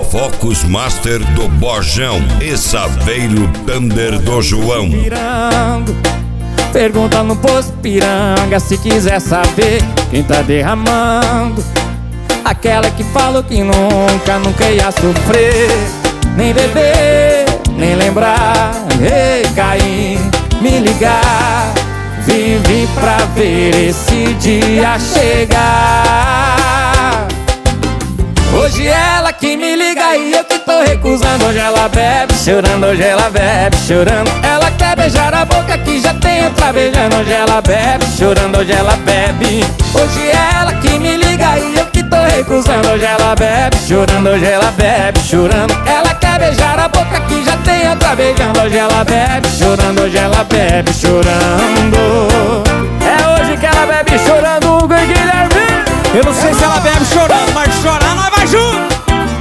Focus Master do Bojão e Saveiro Thunder do João. Pergunta no posto Piranga se quiser saber quem tá derramando. Aquela que falou que nunca ia sofrer, nem beber, nem lembrar. Ei, Caim, me ligar, vive pra ver esse dia chegar. Hoje ela que me liga e eu que tô recusando. Hoje ela bebe chorando, hoje ela bebe chorando. Ela quer beijar a boca que já tem outra beijando. Hoje ela bebe chorando, hoje ela bebe. Hoje ela que me liga e eu que tô recusando. Hoje ela bebe chorando, hoje ela bebe chorando. Ela quer beijar a boca que já tem outra beijando. Hoje ela bebe chorando, hoje ela bebe chorando. É hoje que ela bebe chorando, Hugo e Guilherme. Eu não sei se ela bebe chorando, mas chorar nós vai junto.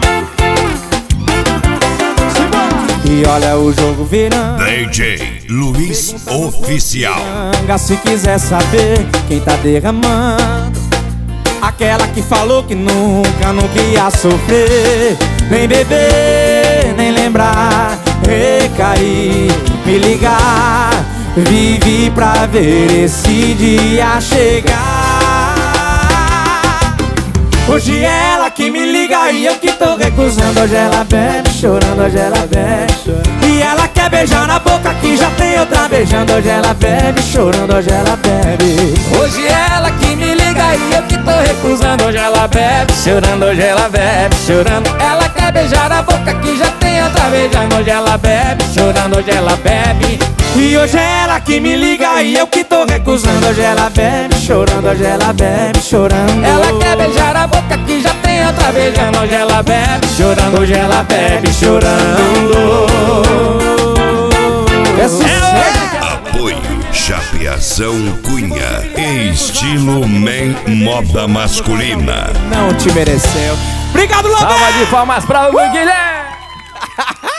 E olha o jogo virando. DJ Luiz Oficial. Se quiser saber quem tá derramando. Aquela que falou que nunca ia sofrer, nem beber, nem lembrar. Recair, me ligar, vive pra ver esse dia chegar. Hoje ela que me liga e eu que tô recusando. Hoje ela bebe chorando, hoje ela bebe chorando. E ela quer beijar na boca que já tem outra beijando. Hoje ela bebe chorando, hoje ela bebe. Hoje ela que me liga e eu que tô recusando. Hoje ela bebe chorando, hoje ela bebe chorando. Ela quer beijar a boca que já tem outra beijando. Hoje ela bebe chorando, hoje ela bebe. E hoje ela que me liga e eu que tô recusando. Hoje ela bebe chorando, hoje ela bebe chorando. Ela quer beijar a boca que já tem outra beijando. Hoje ela bebe chorando, hoje ela bebe chorando. É sucesso. Apoio Chapeação Cunha, estilo Man Moda Masculina. Não te mereceu. Obrigado, Lobão. Salva de palmas pra Hugo e Guilherme.